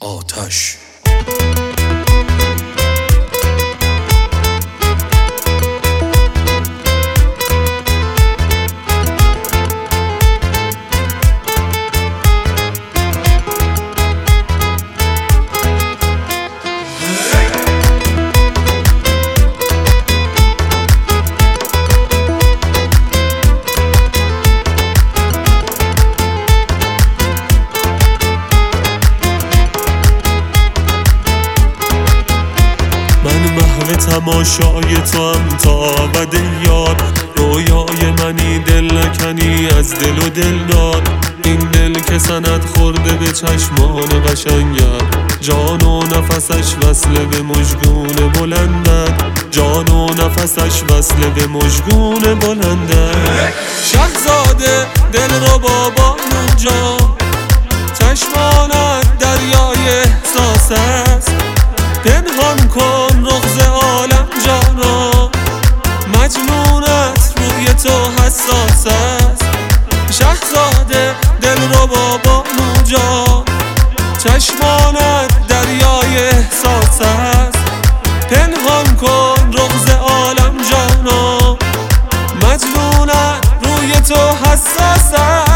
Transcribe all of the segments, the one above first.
آتش. تماشای تو هم تا ابد یار، رویای منی دل نکنی از دل و دلدار. این دل که سند خورده به چشمان قشنگت، جان و نفسش وصل به مژگون بلندت، جان و نفسش وصل به مژگون بلندت. شهزاده دل رو بابا جان، چشمانت دریای احساس است. پنهان کن رغز عالم جانا، مجنونت روی تو حساس است. شهزاده دل رو بابا جان، چشمانت دریای احساس است. پنهان کن رغز عالم جانا، مجنونت روی تو حساس است.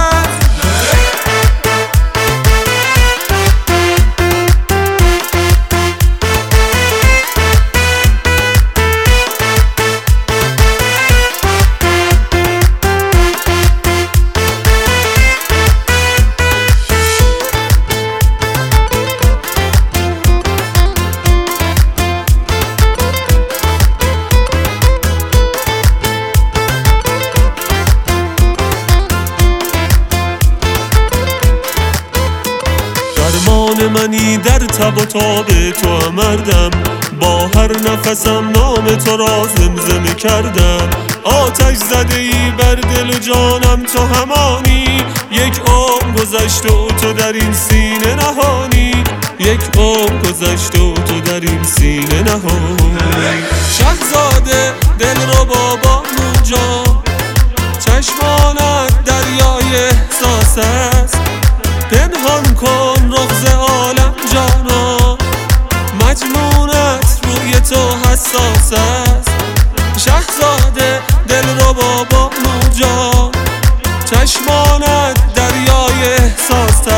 درمان منی در تب و تاب تو مردم، با هر نفسم نام تو را زمزمه کردم. آتش زده ای بر دل و جانم تو همانی، یک عمر گذشت و تو در این سینه نهانی، یک عمر گذشت و تو در این سینه نهانی. شهزاده دل رو بابا جان، چشمانت دریای احساس است. پنهان کن رغز عالم جانا، مجنونت روی تو حساس است. شهزاده دل رو بابا جان، چشمانت دریای احساس است.